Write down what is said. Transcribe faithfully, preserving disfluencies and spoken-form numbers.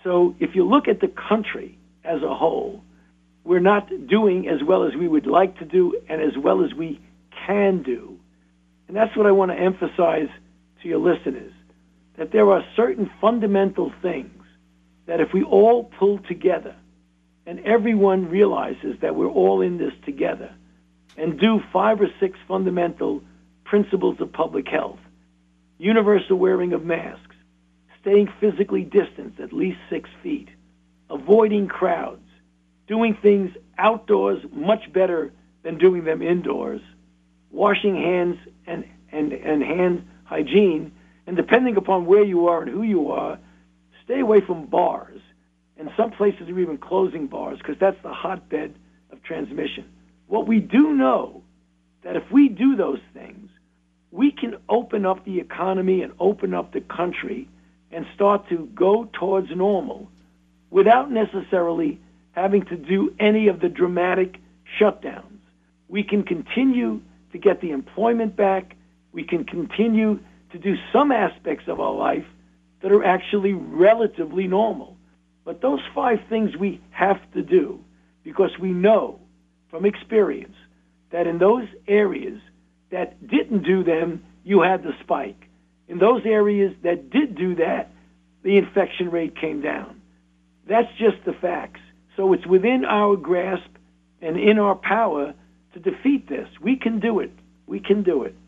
So if you look at the country as a whole, we're not doing as well as we would like to do and as well as we can do. And that's what I want to emphasize to your listeners, that there are certain fundamental things that if we all pull together and everyone realizes that we're all in this together and do five or six fundamental principles of public health, universal wearing of masks, staying physically distanced at least six feet, avoiding crowds, doing things outdoors much better than doing them indoors, washing hands and, and, and hand hygiene, and depending upon where you are and who you are, stay away from bars. And some places are even closing bars because that's the hotbed of transmission. What we do know, that if we do those things, we can open up the economy and open up the country and start to go towards normal without necessarily having to do any of the dramatic shutdowns. We can continue to get the employment back. We can continue to do some aspects of our life that are actually relatively normal. But those five things we have to do because we know from experience that in those areas that didn't do them, you had the spike. In those areas that did do that, the infection rate came down. That's just the facts. So it's within our grasp and in our power to defeat this. We can do it. We can do it.